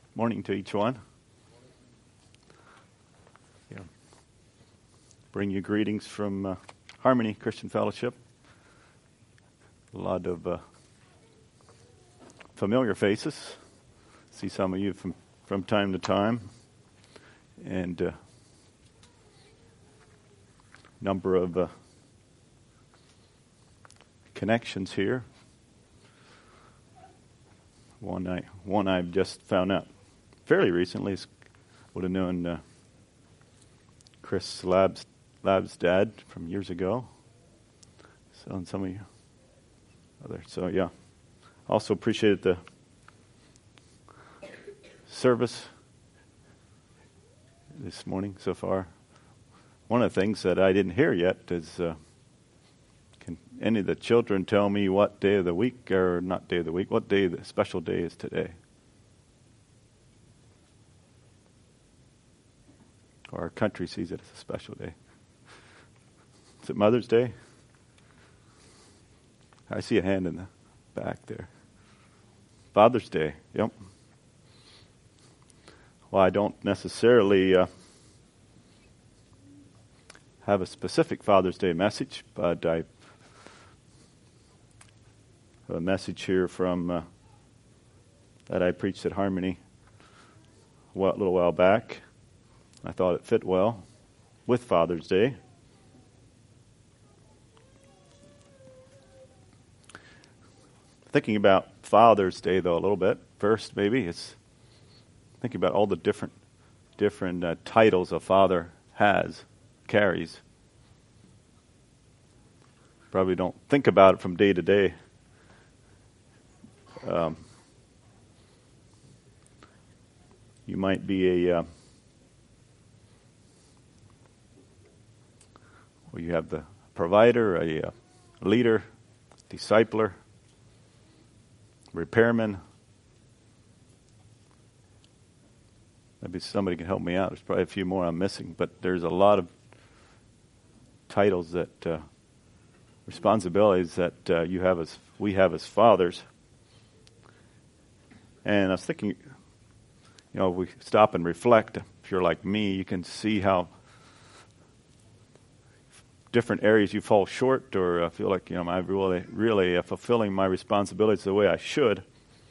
Morning to each one. Yeah. Bring you greetings from Harmony Christian Fellowship. A lot of familiar faces. See some of you from time to time. And number of connections here. One I've just found out fairly recently. Would have known Chris Lab's dad from years ago. So, and some of you others. So yeah, also appreciated the service this morning so far. One of the things that I didn't hear yet is, can any of the children tell me what day of the week, or not day of the week, what day the special day is today? Or our country sees it as a special day. Is it Mother's Day? I see a hand in the back there. Father's Day, yep. Well, I don't necessarily have a specific Father's Day message, but I have a message here from that I preached at Harmony a little while back. I thought it fit well with Father's Day. Thinking about Father's Day, though, a little bit. First, maybe, it's thinking about all the different titles a father carries. Probably don't think about it from day to day. You might be you have the provider, a leader, discipler, repairman. Maybe somebody can help me out. There's probably a few more I'm missing, but there's a lot of titles responsibilities that we have as fathers. And I was thinking, if we stop and reflect, if you're like me, you can see how different areas you fall short, or feel like I'm really fulfilling my responsibilities the way I should.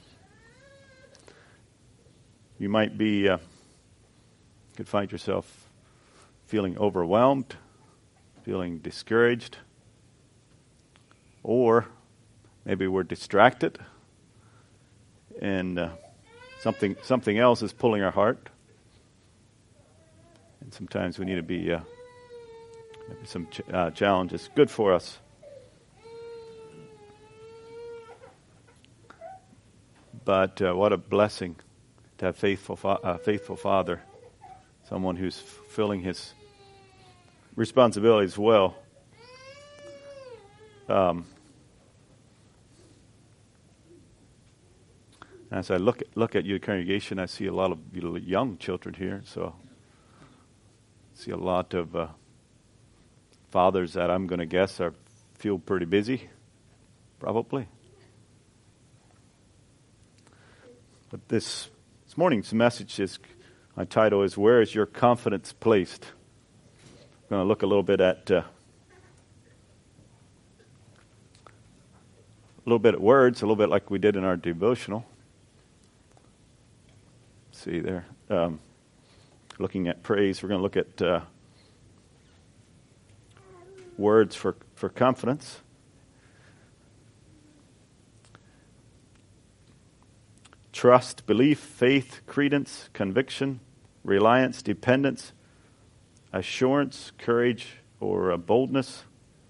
You might be could find yourself feeling overwhelmed, feeling discouraged, or maybe we're distracted and something else is pulling our heart. And sometimes we need to be maybe some challenges. Good for us. But what a blessing to have faithful father, someone who's fulfilling his responsibilities well. As I look at your congregation, I see a lot of young children here. So I see a lot of fathers that I'm going to guess feel pretty busy, probably. But this morning's message my title is, Where is Your Confidence Placed? I'm going to look a little bit at words, a little bit like we did in our devotional. See there. Looking at praise, we're going to look at words for confidence. Trust, belief, faith, credence, conviction, reliance, dependence, assurance, courage, or boldness.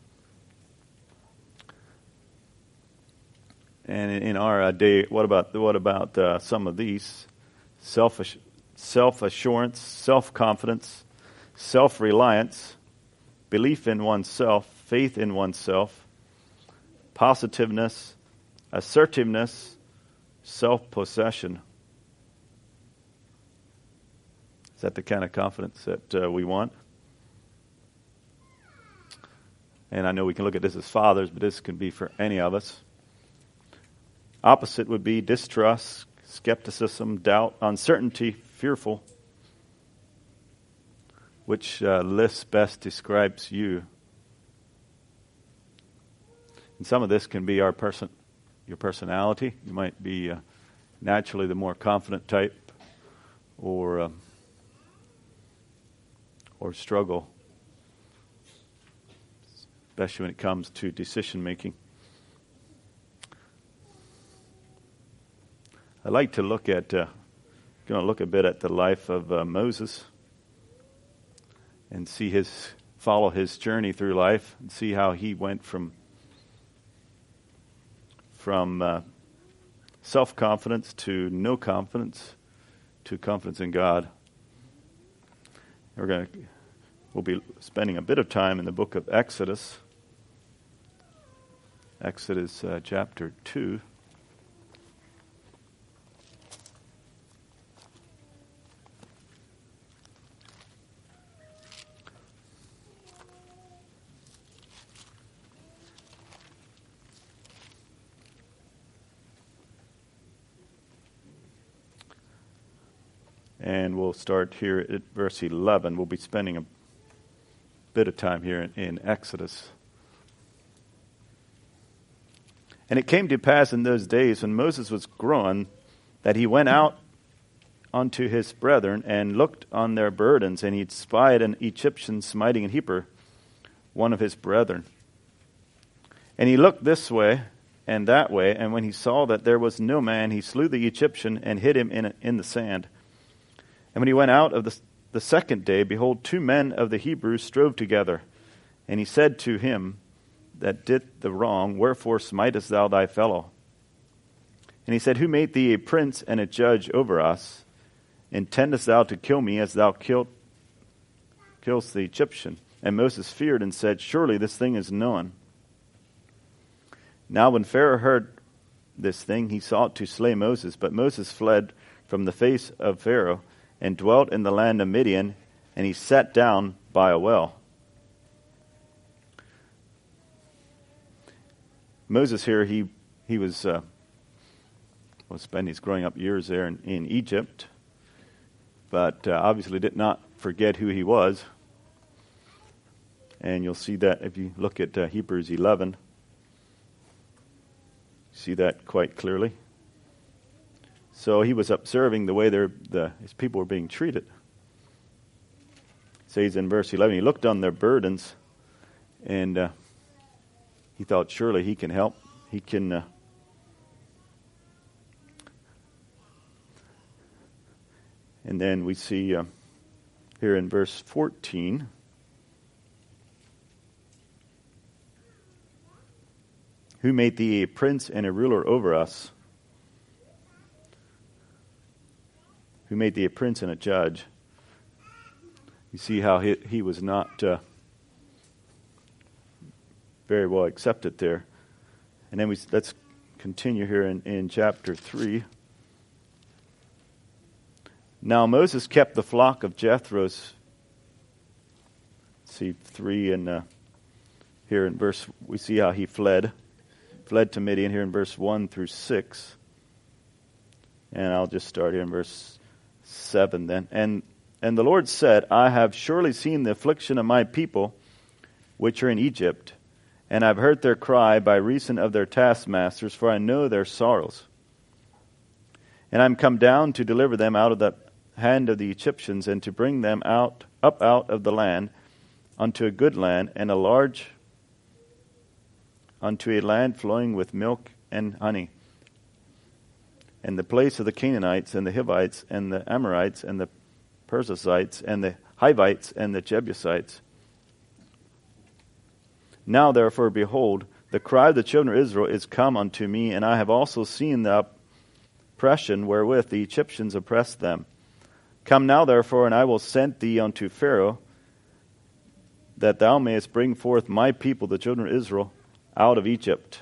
And in our day, what about some of these? Self-assurance, self-confidence, self-reliance, belief in oneself, faith in oneself, positiveness, assertiveness, self-possession. Is that the kind of confidence that we want? And I know we can look at this as fathers, but this can be for any of us. Opposite would be distrust, skepticism, doubt, uncertainty, fearful. Which list best describes you? And some of this can be your personality. You might be naturally the more confident type, or struggle, especially when it comes to decision making. I'd like to look a bit at the life of Moses and follow his journey through life and see how he went from self-confidence to no confidence to confidence in God. We'll be spending a bit of time in the book of Exodus. Exodus chapter 2. And we'll start here at verse 11. We'll be spending a bit of time here in Exodus. And it came to pass in those days when Moses was grown that he went out unto his brethren and looked on their burdens, and he spied an Egyptian smiting an Hebrew, one of his brethren. And he looked this way and that way, and when he saw that there was no man, he slew the Egyptian and hid him in the sand. And when he went out of the second day, behold, 2 men of the Hebrews strove together. And he said to him that did the wrong, Wherefore smitest thou thy fellow? And he said, Who made thee a prince and a judge over us? Intendest thou to kill me as thou killest the Egyptian? And Moses feared and said, Surely this thing is known. Now when Pharaoh heard this thing, he sought to slay Moses. But Moses fled from the face of Pharaoh and dwelt in the land of Midian, and he sat down by a well. Moses here, he was spending his growing up years there in Egypt, but obviously did not forget who he was. And you'll see that if you look at Hebrews 11, see that quite clearly. So he was observing the way his people were being treated. It says in verse 11, he looked on their burdens, and he thought, surely he can help. He can. And then we see here in verse 14, who made thee a prince and a ruler over us? Who made thee a prince and a judge? You see how he was not very well accepted there. And then let's continue here in chapter 3. Now Moses kept the flock of Jethro's. See 3 and here in verse, we see how he fled to Midian here in verse 1 through 6. And I'll just start here in verse 7 then. And the Lord said, I have surely seen the affliction of my people which are in Egypt, and I've heard their cry by reason of their taskmasters, for I know their sorrows. And I'm come down to deliver them out of the hand of the Egyptians, and to bring them up out of the land unto a good land, and unto a land flowing with milk and honey, and the place of the Canaanites, and the Hivites, and the Amorites, and the Perizzites, and the Hivites, and the Jebusites. Now therefore, behold, the cry of the children of Israel is come unto me, and I have also seen the oppression wherewith the Egyptians oppressed them. Come now therefore, and I will send thee unto Pharaoh, that thou mayest bring forth my people, the children of Israel, out of Egypt.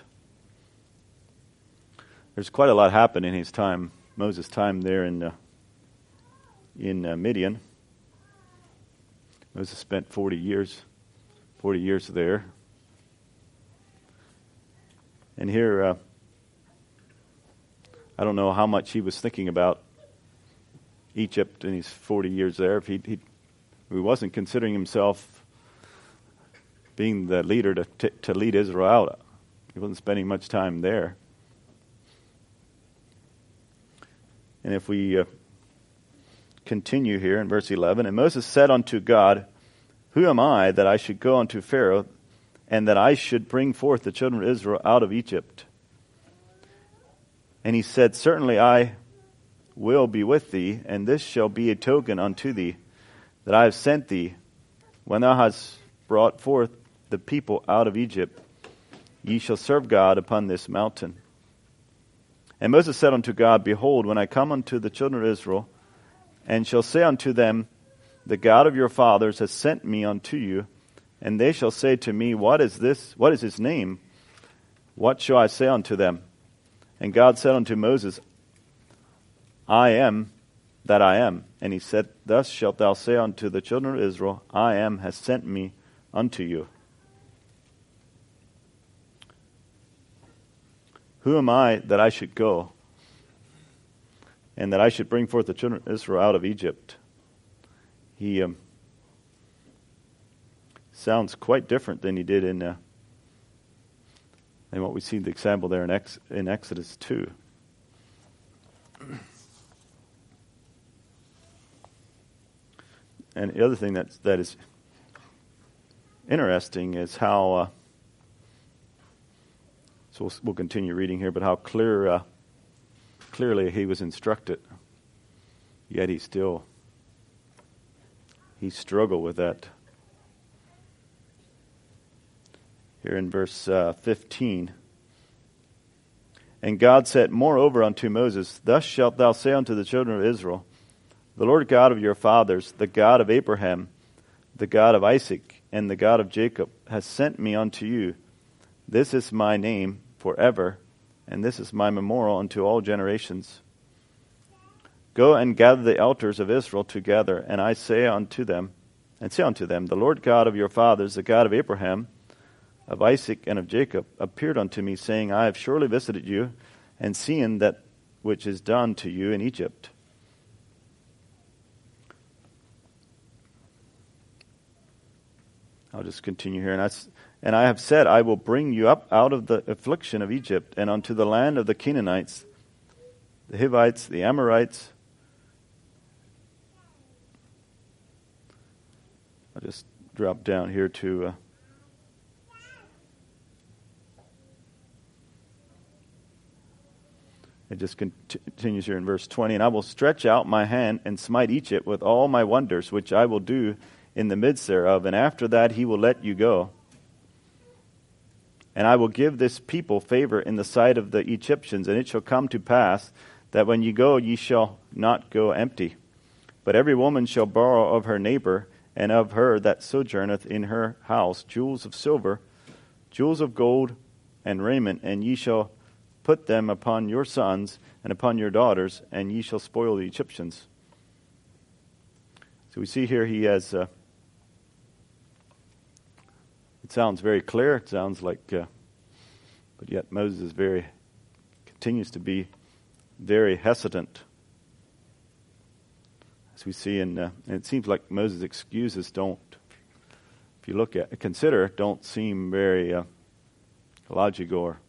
There's quite a lot happened in his time, Moses' time there in Midian. Moses spent 40 years there. And here, I don't know how much he was thinking about Egypt in his 40 years there. If he wasn't considering himself being the leader to lead Israel out. He wasn't spending much time there. And if we continue here in verse 11, and Moses said unto God, Who am I that I should go unto Pharaoh, and that I should bring forth the children of Israel out of Egypt? And he said, Certainly I will be with thee, and this shall be a token unto thee, that I have sent thee. When thou hast brought forth the people out of Egypt, ye shall serve God upon this mountain. And Moses said unto God, Behold, when I come unto the children of Israel, and shall say unto them, The God of your fathers has sent me unto you, and they shall say to me, What is this? What is his name? What shall I say unto them? And God said unto Moses, I am that I am. And he said, Thus shalt thou say unto the children of Israel, I am has sent me unto you. Who am I that I should go, and that I should bring forth the children of Israel out of Egypt? He sounds quite different than he did in what we see the example there in Exodus 2. And the other thing that is interesting is how, so we'll continue reading here, but how clearly he was instructed, yet he struggled with that. Here in verse 15, And God said moreover unto Moses, Thus shalt thou say unto the children of Israel, The Lord God of your fathers, the God of Abraham, the God of Isaac, and the God of Jacob, has sent me unto you. This is my name forever, and this is my memorial unto all generations. Go and gather the elders of Israel together, and I say unto them, The Lord God of your fathers, the God of Abraham, of Isaac, and of Jacob, appeared unto me, saying, I have surely visited you, and seen that which is done to you in Egypt. I'll just continue here. And I have said, I will bring you up out of the affliction of Egypt, and unto the land of the Canaanites, the Hivites, the Amorites. I'll just drop down here to it just continues here in verse 20. And I will stretch out my hand and smite Egypt with all my wonders, which I will do in the midst thereof. And after that he will let you go. And I will give this people favor in the sight of the Egyptians. And it shall come to pass that when ye go, ye shall not go empty. But every woman shall borrow of her neighbor, and of her that sojourneth in her house, jewels of silver, jewels of gold, and raiment, and ye shall put them upon your sons and upon your daughters, and ye shall spoil the Egyptians. So we see here he has, it sounds very clear, it sounds like, but yet Moses continues to be very hesitant. As we see and it seems like Moses' excuses don't seem very logical. Or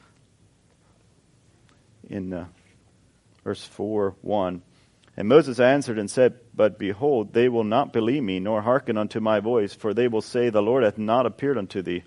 in verse 4:1, And Moses answered and said, But behold, they will not believe me, nor hearken unto my voice, for they will say, The Lord hath not appeared unto thee.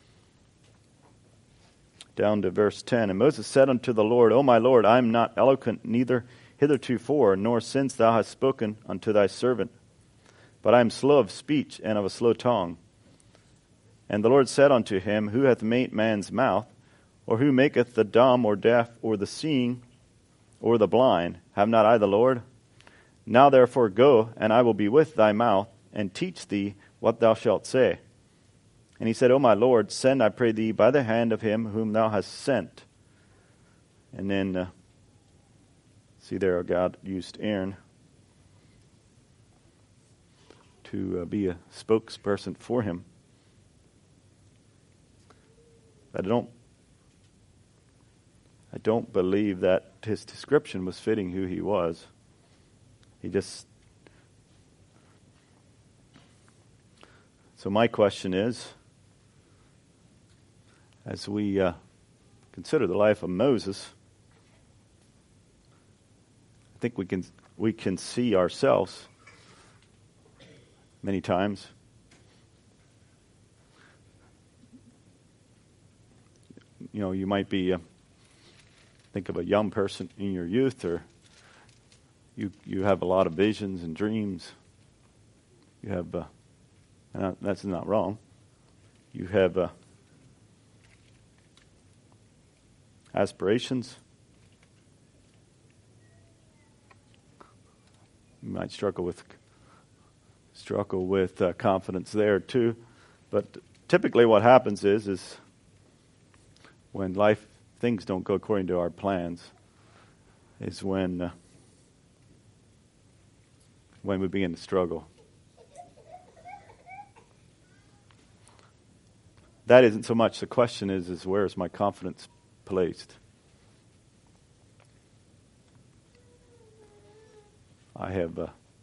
Down to verse 10, And Moses said unto the Lord, O my Lord, I am not eloquent, neither hithertofore, nor since thou hast spoken unto thy servant. But I am slow of speech and of a slow tongue. And the Lord said unto him, Who hath made man's mouth? Or who maketh the dumb or deaf, or the seeing, or the blind? Have not I the Lord? Now therefore go, and I will be with thy mouth, and teach thee what thou shalt say. And he said, O my Lord, send, I pray thee, by the hand of him whom thou hast sent. And then, see there, God used Aaron to be a spokesperson for him. I I don't believe that his description was fitting who he was. So my question is, as we consider the life of Moses, I think we can see ourselves many times. You might be think of a young person in your youth, or you have a lot of visions and dreams. You have, and that's not wrong. You have aspirations. You might struggle with confidence there too, but typically what happens is when things don't go according to our plans, is when we begin to struggle. That isn't so much the question. Is where is my confidence placed? I have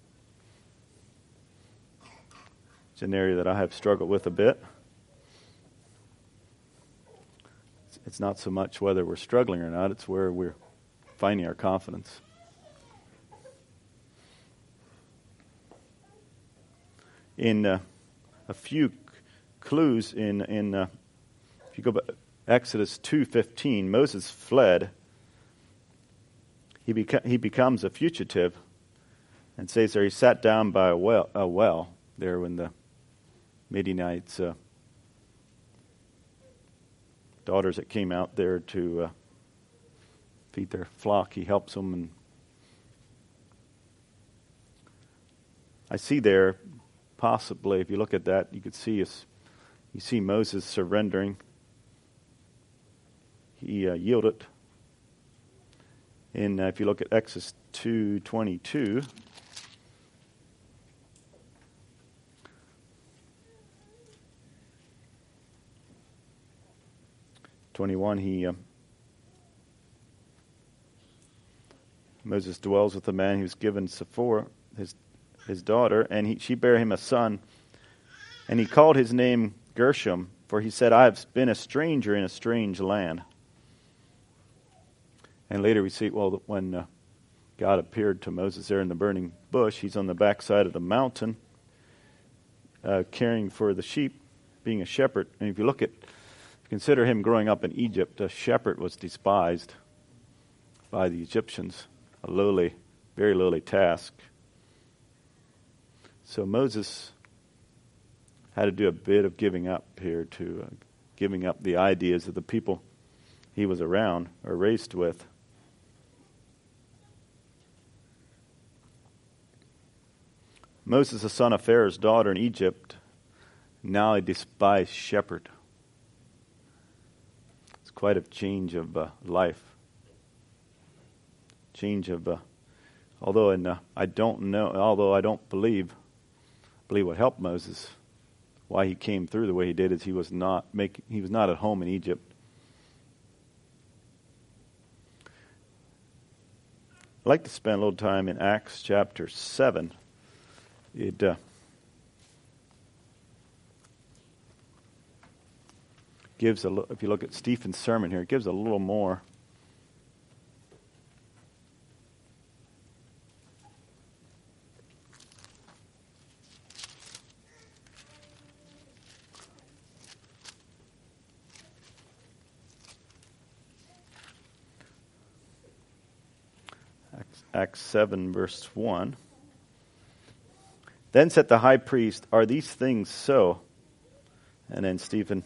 it's an area that I have struggled with a bit. It's not so much whether we're struggling or not, it's where we're finding our confidence. In a few clues in if you go back, Exodus 2:15, Moses fled. He becomes a fugitive, and says there he sat down by a well there when the Midianites daughters that came out there to feed their flock. He helps them, and I see there possibly, if you look at that, you could see you see Moses surrendering. He yielded. And if you look at Exodus 2:22, Moses dwells with a man who's given Zipporah, his daughter, and she bare him a son, and he called his name Gershom, for he said, I have been a stranger in a strange land. And later we see, when God appeared to Moses there in the burning bush, he's on the backside of the mountain, caring for the sheep, being a shepherd. And if you consider him growing up in Egypt, a shepherd was despised by the Egyptians, a lowly, very lowly task. So Moses had to do a bit of giving up here, giving up the ideas of the people he was around or raised with. Moses, the son of Pharaoh's daughter in Egypt, now a despised shepherd. It's quite a change of life. Change of, although I don't believe what helped Moses, why he came through the way he did, is he was not at home in Egypt. I'd like to spend a little time in Acts chapter 7. It gives if you look at Stephen's sermon here, it gives a little more. Acts 7, verse 1. Then said the high priest, are these things so? And then Stephen,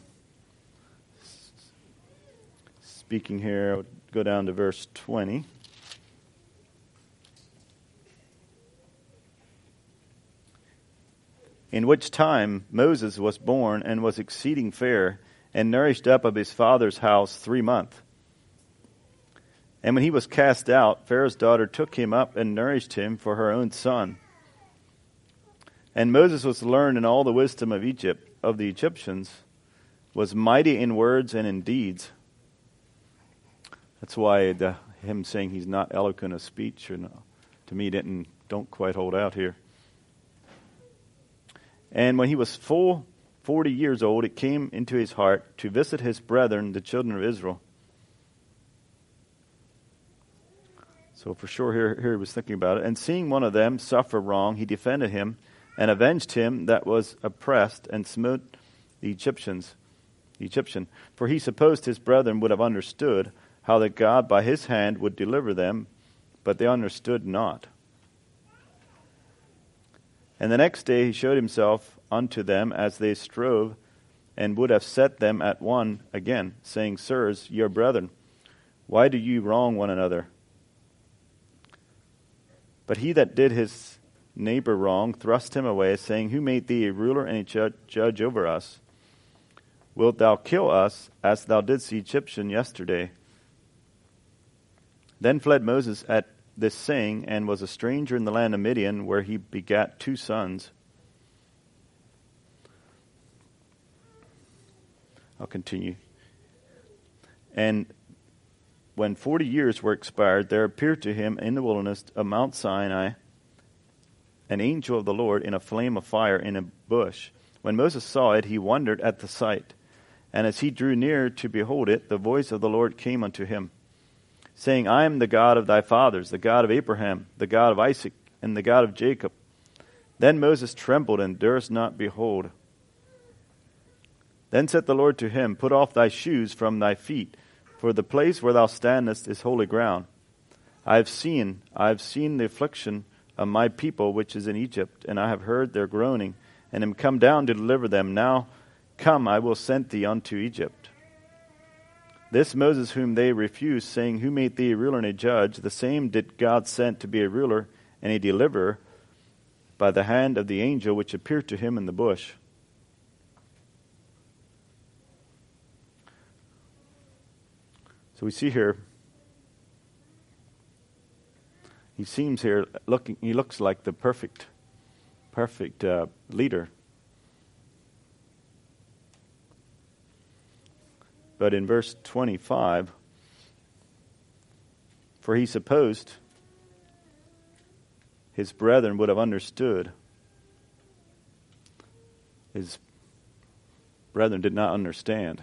speaking here, go down to verse 20. In which time Moses was born and was exceeding fair, and nourished up of his father's house 3 months. And when he was cast out, Pharaoh's daughter took him up and nourished him for her own son. And Moses was learned in all the wisdom of Egypt, of the Egyptians, was mighty in words and in deeds. That's why him saying he's not eloquent of speech, to me, don't quite hold out here. And when he was full 40 years old, it came into his heart to visit his brethren, the children of Israel. So for sure, here he was thinking about it. And seeing one of them suffer wrong, he defended him and avenged him that was oppressed and smote the Egyptian. For he supposed his brethren would have understood how that God by his hand would deliver them, but they understood not. And the next day he showed himself unto them as they strove, and would have set them at one again, saying, Sirs, ye are brethren, why do ye wrong one another? But he that did his neighbor wrong thrust him away, saying, Who made thee a ruler and a judge over us? Wilt thou kill us, as thou didst the Egyptian yesterday? Then fled Moses at this saying, and was a stranger in the land of Midian, where he begat 2 sons. I'll continue. And when 40 years were expired, there appeared to him in the wilderness of Mount Sinai an angel of the Lord in a flame of fire in a bush. When Moses saw it, he wondered at the sight. And as he drew near to behold it, the voice of the Lord came unto him, saying, I am the God of thy fathers, the God of Abraham, the God of Isaac, and the God of Jacob. Then Moses trembled and durst not behold. Then said the Lord to him, Put off thy shoes from thy feet, for the place where thou standest is holy ground. I have seen the affliction of my people which is in Egypt, and I have heard their groaning, and am come down to deliver them. Now come, I will send thee unto Egypt. This Moses whom they refused, saying, Who made thee a ruler and a judge? The same did God send to be a ruler and a deliverer by the hand of the angel which appeared to him in the bush. So we see here, he looks like the perfect leader. But in verse 25, for he supposed his brethren would have understood. His brethren did not understand.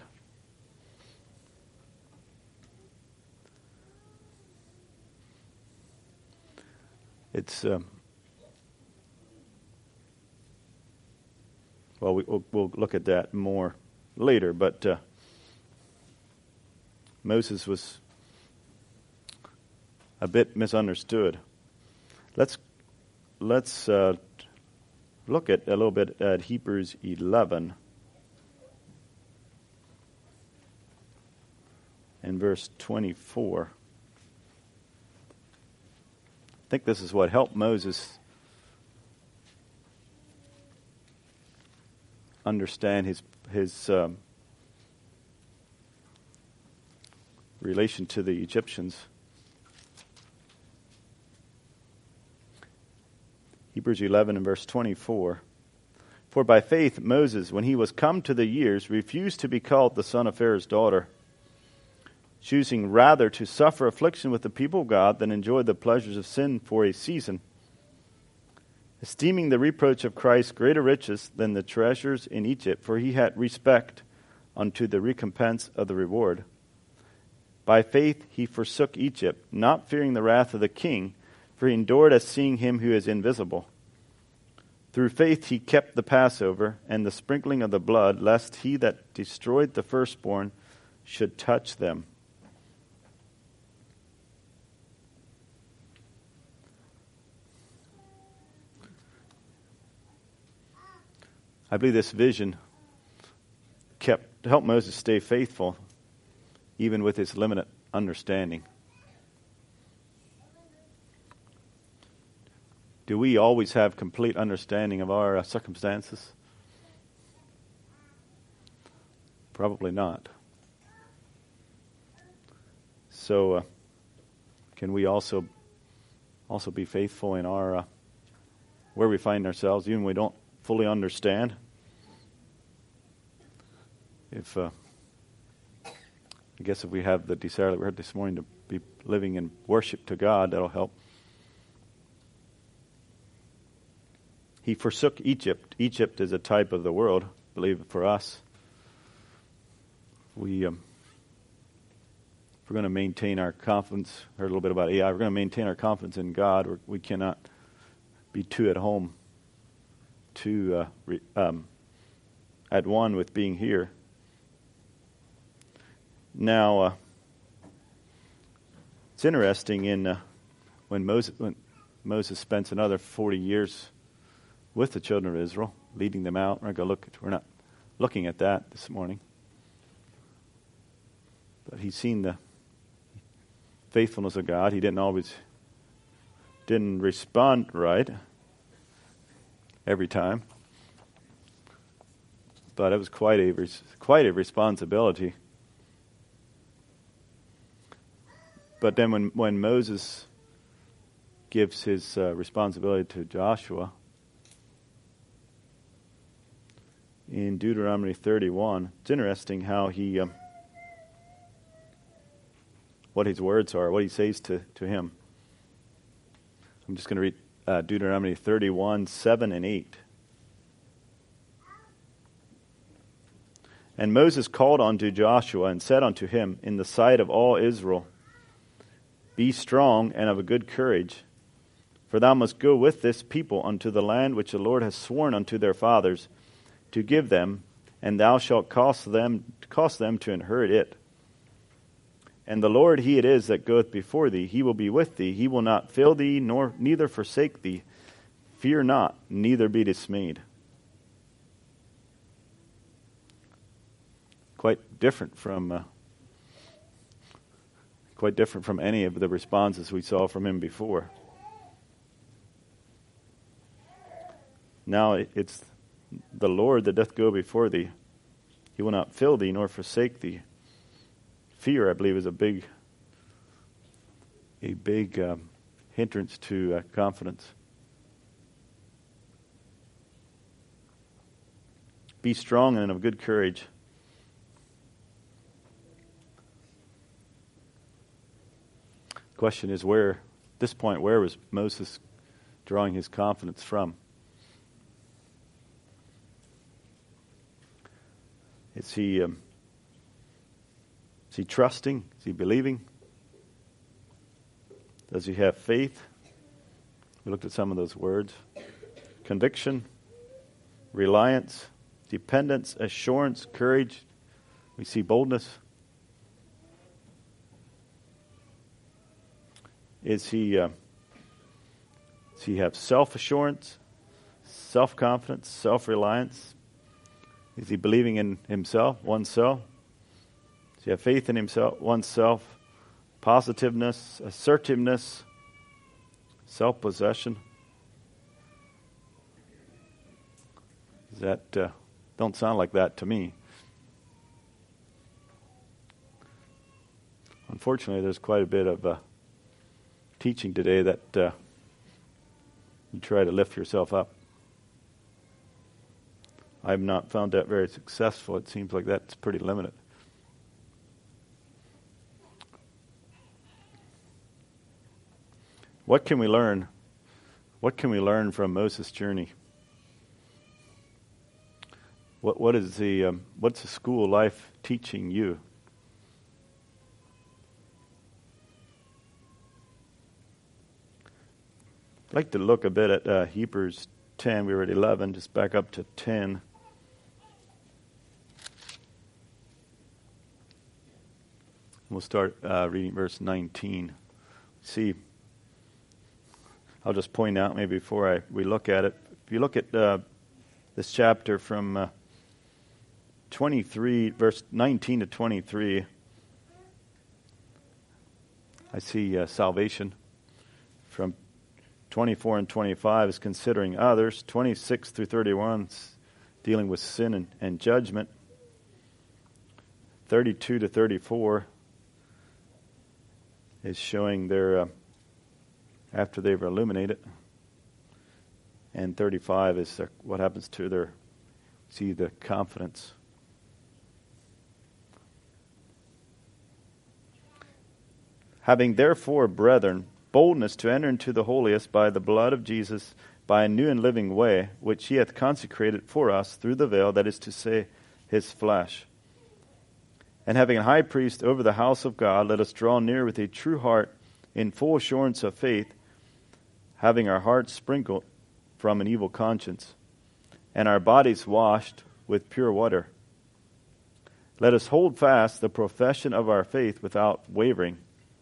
It's we'll look at that more later, but Moses was a bit misunderstood. Let's look at a little bit at Hebrews 11 and verse 24. I think this is what helped Moses understand his relation to the Egyptians. Hebrews 11 and verse 24. For by faith Moses, when he was come to the years, refused to be called the son of Pharaoh's daughter, choosing rather to suffer affliction with the people of God than enjoy the pleasures of sin for a season, esteeming the reproach of Christ greater riches than the treasures in Egypt, for he had respect unto the recompense of the reward. By faith he forsook Egypt, not fearing the wrath of the king, for he endured as seeing him who is invisible. Through faith he kept the Passover and the sprinkling of the blood, lest he that destroyed the firstborn should touch them. I believe this vision helped Moses stay faithful, even with his limited understanding. Do we always have complete understanding of our circumstances? Probably not. So, can we also be faithful in our where we find ourselves, even when we don't fully understand? If I guess if we have the desire that we heard this morning to be living in worship to God, that'll help. He forsook Egypt. Egypt is a type of the world, I believe, for us. If we're going to maintain our confidence, heard a little bit about AI, we're going to maintain our confidence in God. We cannot be too at home, too at one with being here. Now, it's interesting when Moses spent another 40 years with the children of Israel, leading them out. We're not looking at that this morning. But he's seen the faithfulness of God. He didn't respond right every time. But it was quite a responsibility. But then when Moses gives his responsibility to Joshua, in Deuteronomy 31, it's interesting how he, what his words are, what he says to him. I'm just going to read Deuteronomy 31, 7 and 8. And Moses called unto Joshua and said unto him in the sight of all Israel, Be strong and of a good courage, for thou must go with this people unto the land which the Lord has sworn unto their fathers to give them, and thou shalt cause them to inherit it. And the Lord, He it is that goeth before thee. He will be with thee. He will not fail thee, nor neither forsake thee. Fear not, neither be dismayed. Quite different from any of the responses we saw from him before. Now it's the Lord that doth go before thee. He will not fail thee, nor forsake thee. Fear, I believe, is a big hindrance to confidence. Be strong and of good courage. The question is, at this point, where was Moses drawing his confidence from? Is he trusting? Is he believing? Does he have faith? We looked at some of those words. Conviction, reliance, dependence, assurance, courage. We see boldness. Does he have self-assurance, self-confidence, self-reliance? Is he believing in himself, oneself? Does he have faith in himself, oneself? Positiveness, assertiveness, self-possession? That don't sound like that to me. Unfortunately, there's quite a bit of teaching today that you try to lift yourself up. I've not found that very successful. It seems like that's pretty limited. What can we learn? What can we learn from Moses' journey? What's the school life teaching you? I'd like to look a bit at Hebrews 10. We were at 11. Just back up to 10. We'll start reading verse 19. See, I'll just point out maybe before we look at it. If you look at this chapter from 23, verse 19 to 23, I see salvation. From 24 and 25 is considering others. 26 through 31 is dealing with sin and judgment. 32 to 34 is showing their after they've illuminated. And 35 is what happens to the confidence. Having therefore, brethren, boldness to enter into the holiest by the blood of Jesus, by a new and living way, which he hath consecrated for us through the veil, that is to say, his flesh. And having a high priest over the house of God, let us draw near with a true heart, in full assurance of faith, having our hearts sprinkled from an evil conscience, and our bodies washed with pure water. Let us hold fast the profession of our faith without wavering.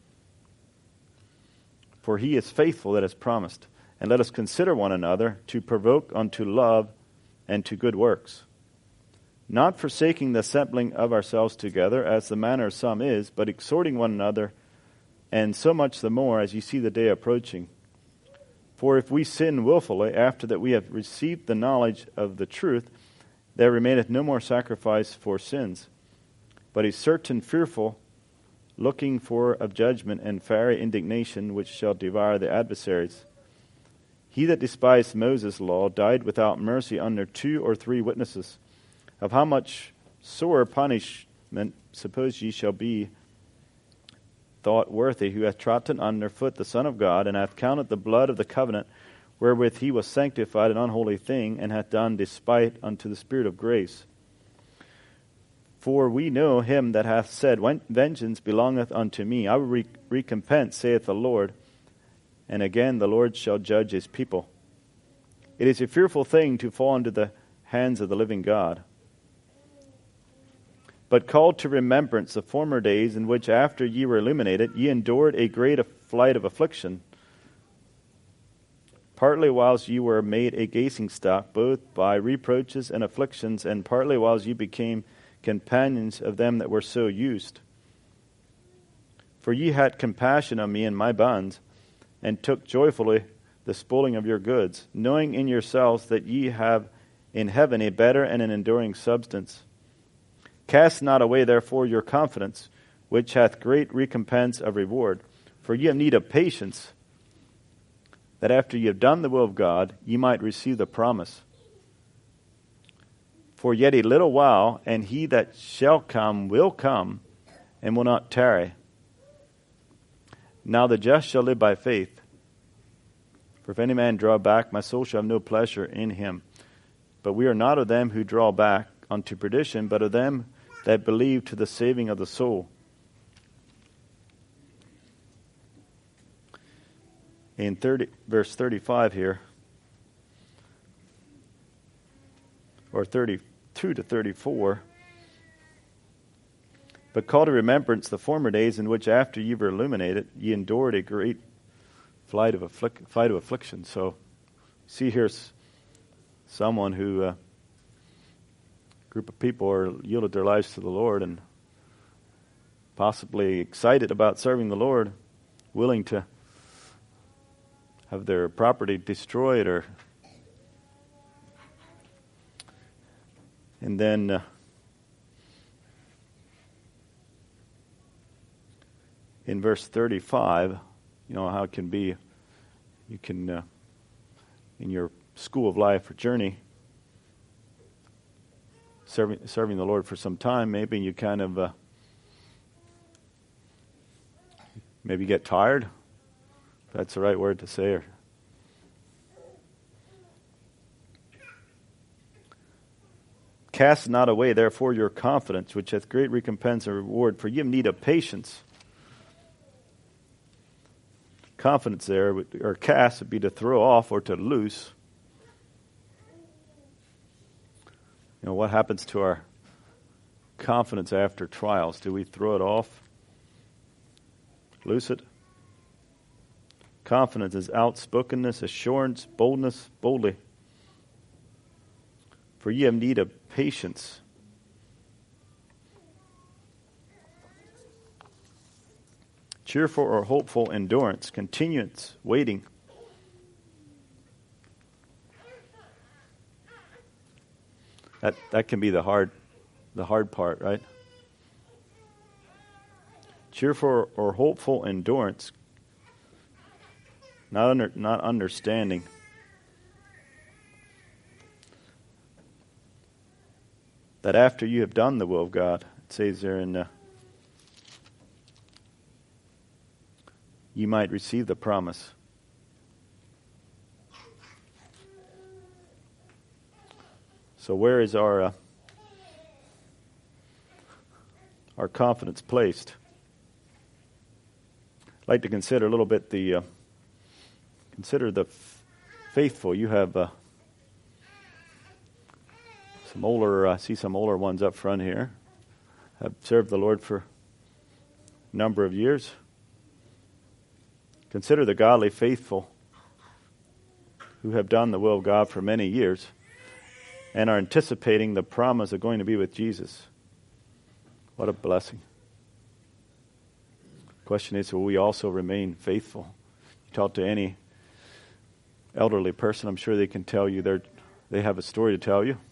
For he is faithful that has promised. And let us consider one another to provoke unto love and to good works, not forsaking the assembling of ourselves together, as the manner of some is, but exhorting one another, and so much the more as you see the day approaching. For if we sin wilfully, after that we have received the knowledge of the truth, there remaineth no more sacrifice for sins, but a certain fearful looking for of judgment and fiery indignation, which shall devour the adversaries. He that despised Moses' law died without mercy under 2 or 3 witnesses. Of how much sorer punishment suppose ye shall be thought worthy, who hath trodden under foot the Son of God, and hath counted the blood of the covenant wherewith he was sanctified an unholy thing, and hath done despite unto the Spirit of grace. For we know him that hath said, Vengeance belongeth unto me, I will recompense, saith the Lord. And again the Lord shall judge his people. It is a fearful thing to fall into the hands of the living God. But call to remembrance the former days, in which after ye were illuminated, ye endured a great flight of affliction, partly whilst ye were made a gazing stock, both by reproaches and afflictions, and partly whilst ye became companions of them that were so used. For ye had compassion on me in my bonds, and took joyfully the spoiling of your goods, knowing in yourselves that ye have in heaven a better and an enduring substance. Cast not away therefore your confidence, which hath great recompense of reward. For ye have need of patience, that after ye have done the will of God, ye might receive the promise. For yet a little while, and he that shall come will come, and will not tarry. Now the just shall live by faith. For if any man draw back, my soul shall have no pleasure in him. But we are not of them who draw back unto perdition, but of them that believe to the saving of the soul. In verse 35 here, or 32 to 34, but call to remembrance the former days in which after ye were illuminated, ye endured a great flight of affliction. So, see here's someone who, group of people are yielded their lives to the Lord and possibly excited about serving the Lord, willing to have their property destroyed, or and then in verse 35, you know how it can be. You can, in your school of life or journey, serving the Lord for some time, maybe you kind of maybe get tired. If that's the right word to say. Or cast not away, therefore, your confidence, which hath great recompense and reward, for ye have need of patience. Confidence there, or cast, would be to throw off or to loose. You know, what happens to our confidence after trials? Do we throw it off? Loose it? Confidence is outspokenness, assurance, boldness, boldly. For ye have need of patience. Cheerful or hopeful endurance, continuance, waiting. That can be the hard part, right? Cheerful or hopeful endurance, not understanding. That after you have done the will of God, it says there in ye might receive the promise. So where is our confidence placed? I'd like to consider a little bit consider the faithful. You have some older, I see some older ones up front here, have served the Lord for a number of years. Consider the godly faithful who have done the will of God for many years and are anticipating the promise of going to be with Jesus. What a blessing. The question is, will we also remain faithful? You talk to any elderly person, I'm sure they can tell you they have a story to tell you.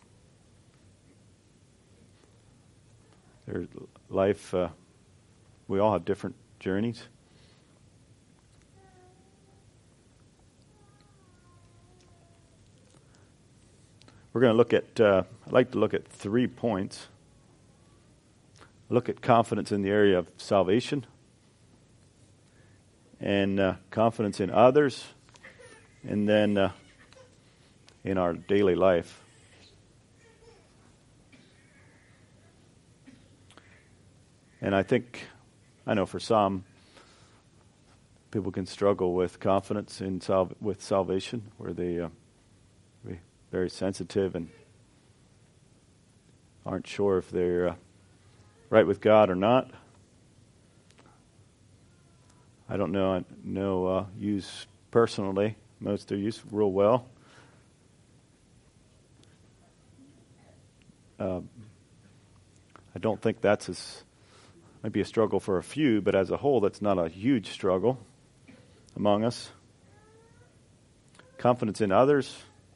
Their life, we all have different journeys. We're going to look at, I'd like to look at 3 points. Look at confidence in the area of salvation and confidence in others, and then in our daily life. And I know for some, people can struggle with confidence in with salvation, where they very sensitive and aren't sure if they're right with God or not. I don't know. I know yous personally. Most of yous real well. I don't think might be a struggle for a few, but as a whole, that's not a huge struggle among us. Confidence in others.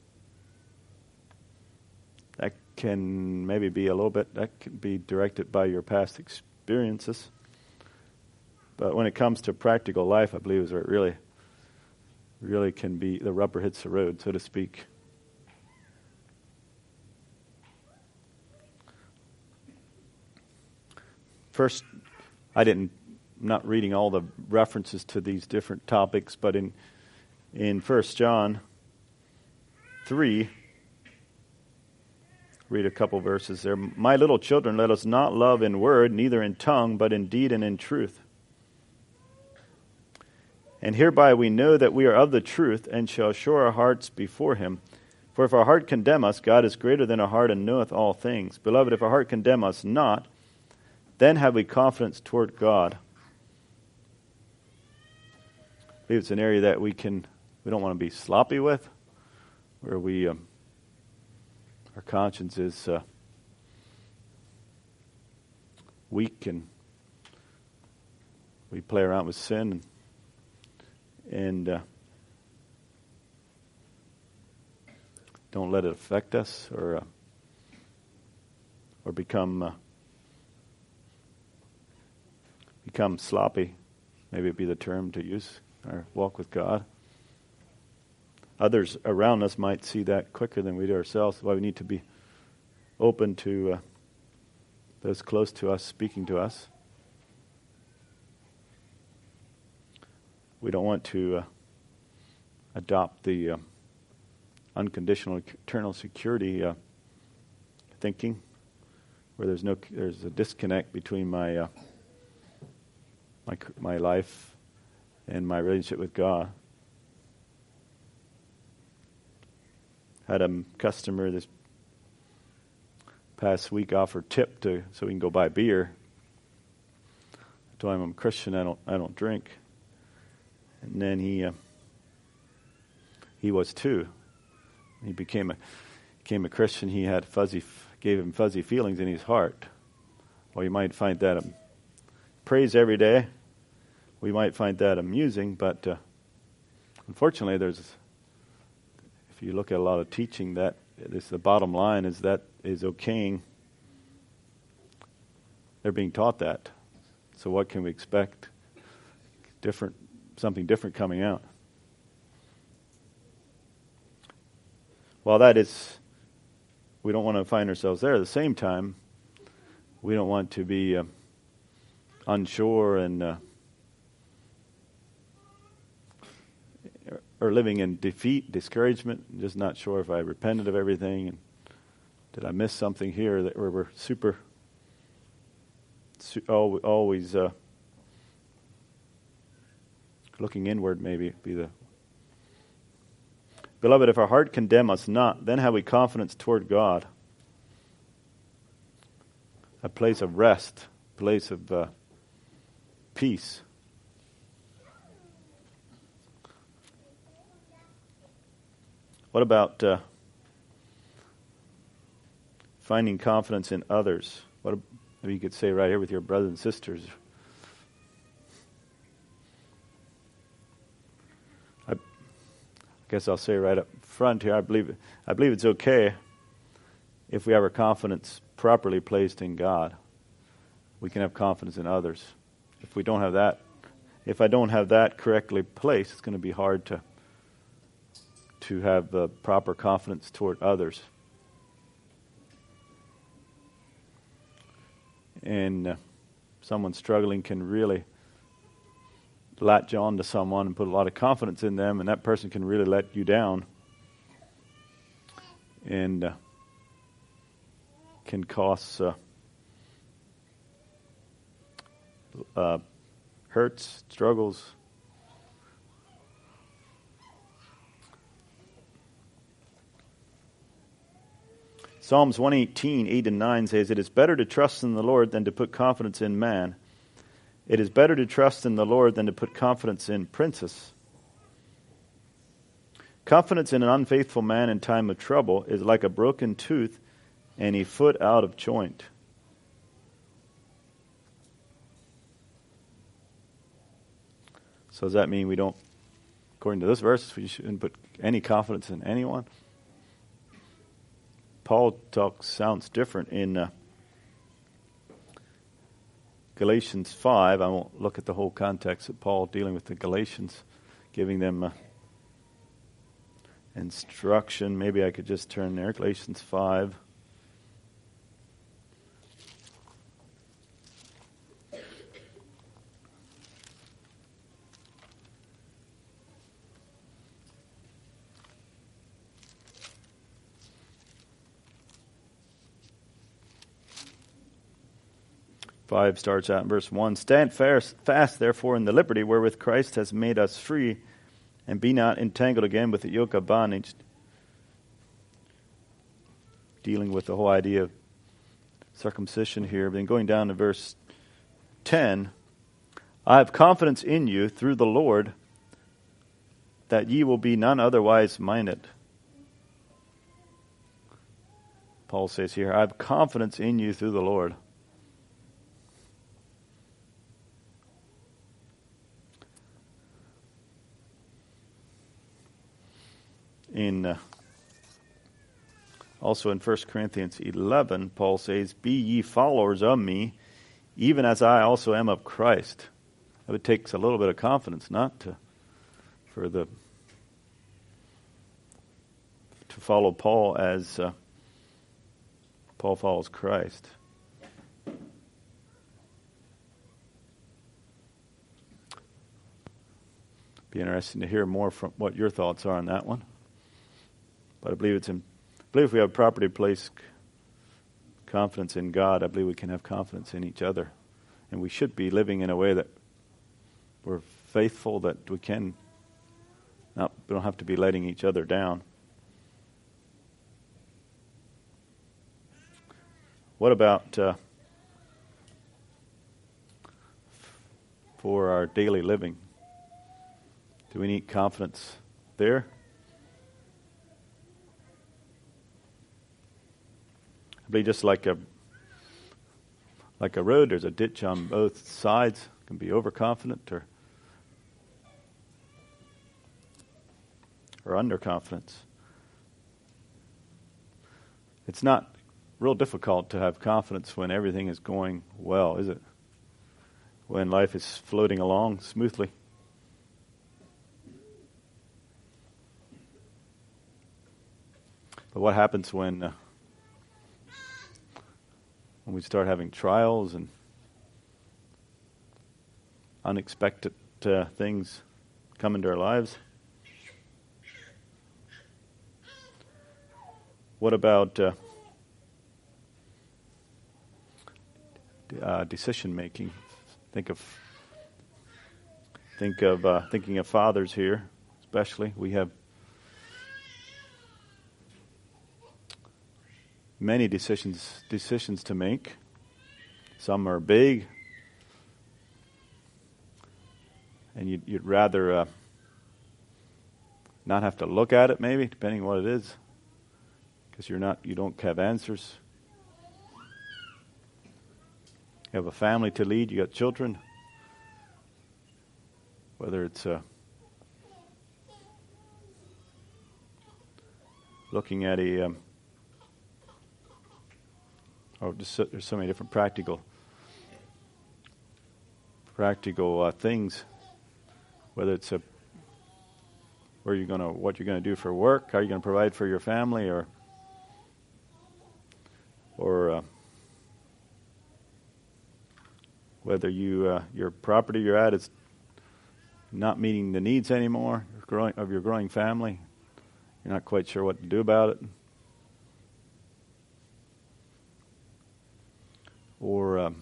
That can maybe be that can be directed by your past experiences. But when it comes to practical life, I believe is where it really can be, the rubber hits the road, so to speak. First, I'm not reading all the references to these different topics, but in 1 John 3, read a couple verses there. My little children, let us not love in word, neither in tongue, but in deed and in truth. And hereby we know that we are of the truth, and shall show our hearts before him. For if our heart condemn us, God is greater than our heart, and knoweth all things. Beloved, if our heart condemn us not, then have we confidence toward God. I believe it's an area that we don't want to be sloppy with, where our conscience is weak, and we play around with sin and don't let it affect us or become sloppy. Maybe it'd be the term to use, our walk with God. Others around us might see that quicker than we do ourselves. That's why we need to be open to those close to us speaking to us. We don't want to adopt the unconditional eternal security thinking, where there's a disconnect between my life and my relationship with God. Had a customer this past week offer tip so we can go buy beer. I told him I'm a Christian. I don't drink. And then he was too. He became a Christian. He had gave him fuzzy feelings in his heart. Well, you might find that praise every day. We might find that amusing, but unfortunately, if you look at a lot of teaching, the bottom line is that is okaying. They're being taught that. So what can we expect? Something different coming out. While that is, we don't want to find ourselves there. At the same time, we don't want to be unsure and or living in defeat, discouragement, just not sure if I repented of everything, and did I miss something here that we're always looking inward, maybe be the. Beloved, if our heart condemn us not, then have we confidence toward God, a place of rest, place of peace. What about finding confidence in others? What you could say right here with your brothers and sisters. I guess I'll say right up front here, I believe it's okay if we have our confidence properly placed in God. We can have confidence in others. If we don't have that, if I don't have that correctly placed, it's going to be hard to have proper confidence toward others. And someone struggling can really latch on to someone and put a lot of confidence in them, and that person can really let you down and can cause hurts, struggles. Psalms 118, 8 and 9 says, "It is better to trust in the Lord than to put confidence in man. It is better to trust in the Lord than to put confidence in princes. Confidence in an unfaithful man in time of trouble is like a broken tooth and a foot out of joint." So does that mean we don't, according to this verse, we shouldn't put any confidence in anyone? Paul sounds different in Galatians 5. I won't look at the whole context of Paul dealing with the Galatians, giving them instruction. Maybe I could just turn there. Galatians 5. Five starts out in verse 1. "Stand fast, therefore, in the liberty wherewith Christ has made us free, and be not entangled again with the yoke of bondage." Dealing with the whole idea of circumcision here. Then going down to verse 10. "I have confidence in you through the Lord, that ye will be none otherwise minded." Paul says here, I have confidence in you through the Lord. Also in 1 Corinthians 11, Paul says, "Be ye followers of me, even as I also am of Christ." It takes a little bit of confidence to follow Paul as Paul follows Christ. Be interesting to hear more from what your thoughts are on that one. But I believe if we have properly placed confidence in God, I believe we can have confidence in each other. And we should be living in a way that we're faithful, that we don't have to be letting each other down. What about for our daily living? Do we need confidence there? I believe just like a road, there's a ditch on both sides. It can be overconfident or underconfidence. It's not real difficult to have confidence when everything is going well, is it? When life is floating along smoothly. But what happens when we start having trials and unexpected things come into our lives? What about decision making? Thinking of fathers here, especially. We have many decisions to make. Some are big, and you'd rather not have to look at it, maybe, depending on what it is, because you don't have answers. You have a family to lead. You got children. Whether it's looking at there's so many different practical things. Whether it's what you're gonna do for work, how you're gonna provide for your family, or whether your property you're at is not meeting the needs anymore of your growing family. You're not quite sure what to do about it. Or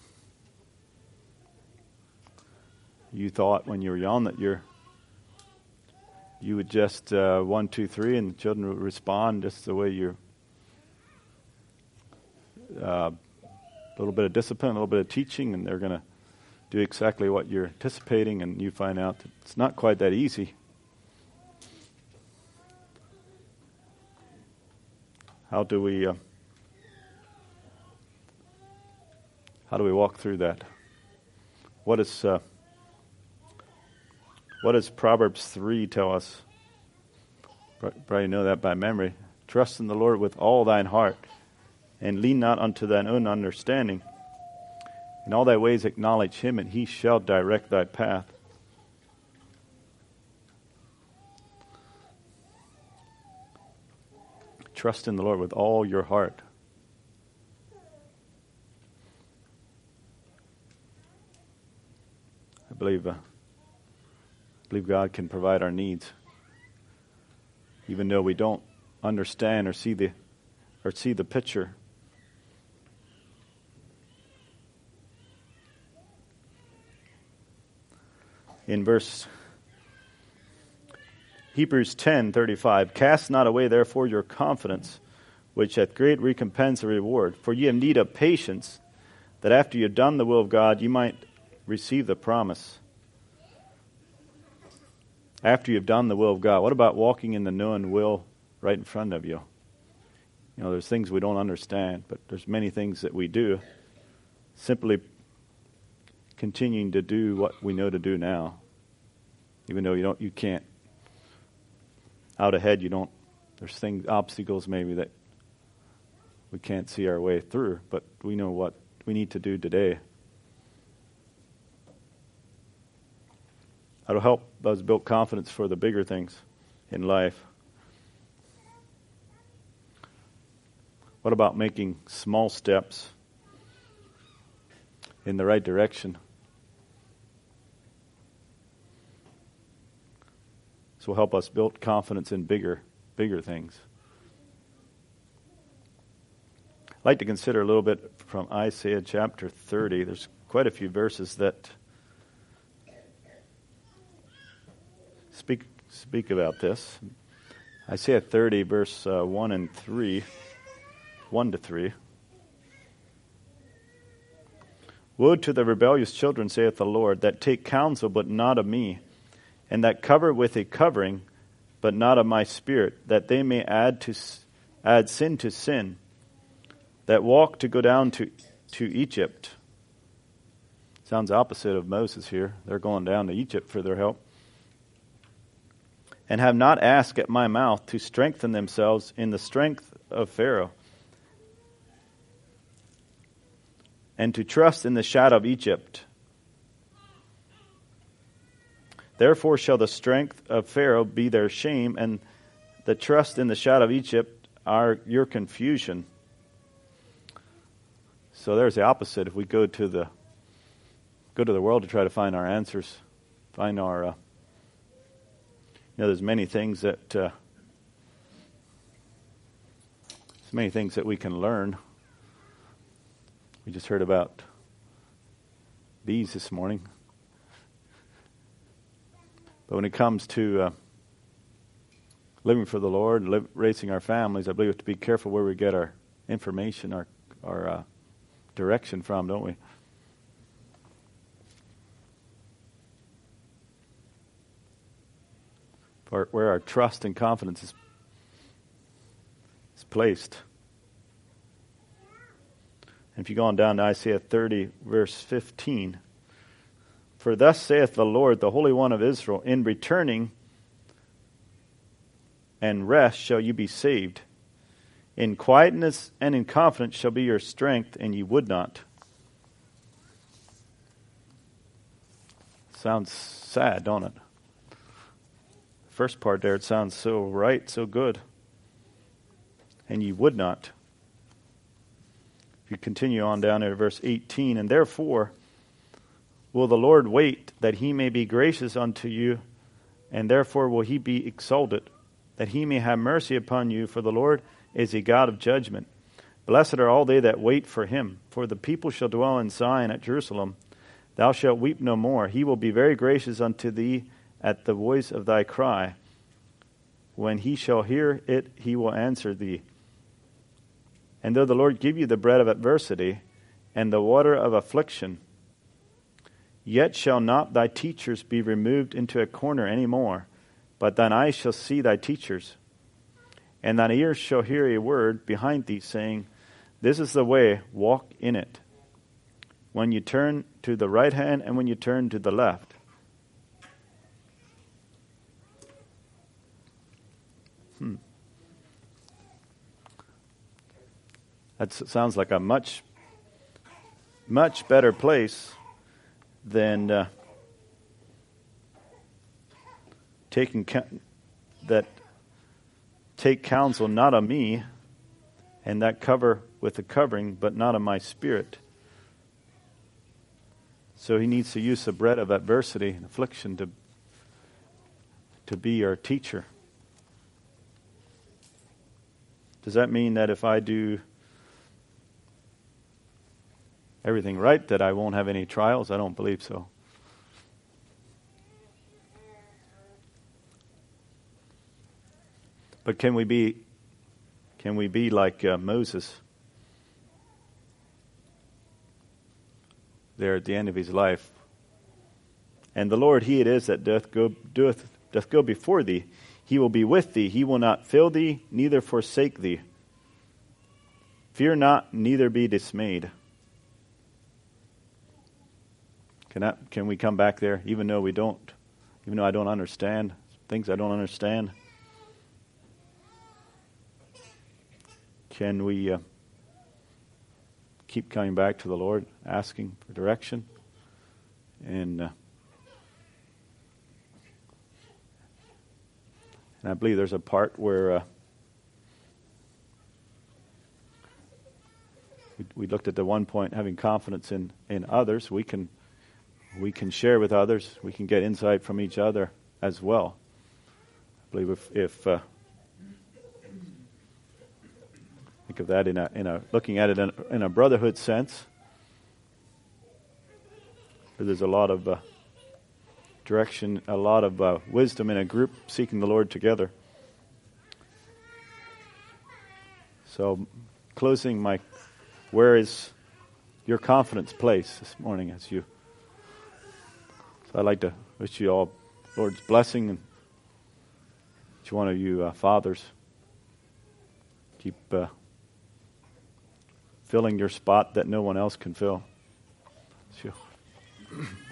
you thought when you were young that you would just 1, 2, 3, and the children would respond just the way you're. A little bit of discipline, a little bit of teaching, and they're going to do exactly what you're anticipating, and you find out that it's not quite that easy. How do we walk through that? What does Proverbs 3 tell us? Probably know that by memory. Trust in the Lord with all thine heart, and lean not unto thine own understanding. In all thy ways acknowledge him, and he shall direct thy path. Trust in the Lord with all your heart. I believe God can provide our needs, even though we don't understand or see the picture. In Hebrews 10:35, cast not away therefore your confidence, which hath great recompense and reward. For ye have need of patience, that after you have done the will of God, you might receive the promise. After you have done the will of God. What about walking in the known will right in front of you? You know, there's things we don't understand, but there's many things that we do. Simply continuing to do what we know to do now. Even though you can't. Out ahead, there's obstacles maybe that we can't see our way through, but we know what we need to do today. That'll help us build confidence for the bigger things in life. What about making small steps in the right direction? This will help us build confidence in bigger things. I'd like to consider a little bit from Isaiah chapter 30. There's quite a few verses that speak about this. Isaiah 30, verse 1 to 3. Woe to the rebellious children, saith the Lord, that take counsel, but not of me, and that cover with a covering, but not of my spirit, that they may add sin to sin, that walk to go down to Egypt. Sounds opposite of Moses here. They're going down to Egypt for their help. And have not asked at my mouth to strengthen themselves in the strength of Pharaoh, and to trust in the shadow of Egypt. Therefore shall the strength of Pharaoh be their shame, and the trust in the shadow of Egypt are your confusion. So there's the opposite. If we go to the world to try to find our answers, find our, there's many things that There's many things that we can learn. We just heard about bees this morning. But when it comes to living for the Lord, raising our families, I believe we have to be careful where we get our information, our direction from, don't we? Where our trust and confidence is placed. And if you go on down to Isaiah 30, verse 15, for thus saith the Lord, the Holy One of Israel, in returning and rest shall you be saved. In quietness and in confidence shall be your strength, and ye would not. Sounds sad, don't it? First part there, it sounds so right, so good. And ye would not. If you continue on down to verse 18, and therefore will the Lord wait that he may be gracious unto you, and therefore will he be exalted, that he may have mercy upon you, for the Lord is a God of judgment. Blessed are all they that wait for him, for the people shall dwell in Zion at Jerusalem. Thou shalt weep no more. He will be very gracious unto thee at the voice of thy cry. When he shall hear it, he will answer thee. And though the Lord give you the bread of adversity and the water of affliction, yet shall not thy teachers be removed into a corner any more, but thine eyes shall see thy teachers. And thine ears shall hear a word behind thee, saying, This is the way, walk in it. When you turn to the right hand and when you turn to the left. That sounds like a much, much better place than take counsel not of me, and that cover with the covering, but not of my spirit. So he needs to use the bread of adversity and affliction to be our teacher. Does that mean that if I do everything right, that I won't have any trials? I don't believe so. But can we be like Moses there at the end of his life? And the Lord, he it is that doth go before thee. He will be with thee. He will not fail thee, neither forsake thee. Fear not, neither be dismayed. Can we come back there, even though I don't understand things I don't understand? Can we keep coming back to the Lord, asking for direction? And I believe there's a part where we looked at the one point, having confidence in others. We can share with others. We can get insight from each other as well. I believe if think of that in a looking at it in a brotherhood sense, there's a lot of direction, a lot of wisdom in a group seeking the Lord together. So, closing, where is your confidence placed this morning as you? So I'd like to wish you all Lord's blessing, and each one of you fathers, keep filling your spot that no one else can fill. Sure.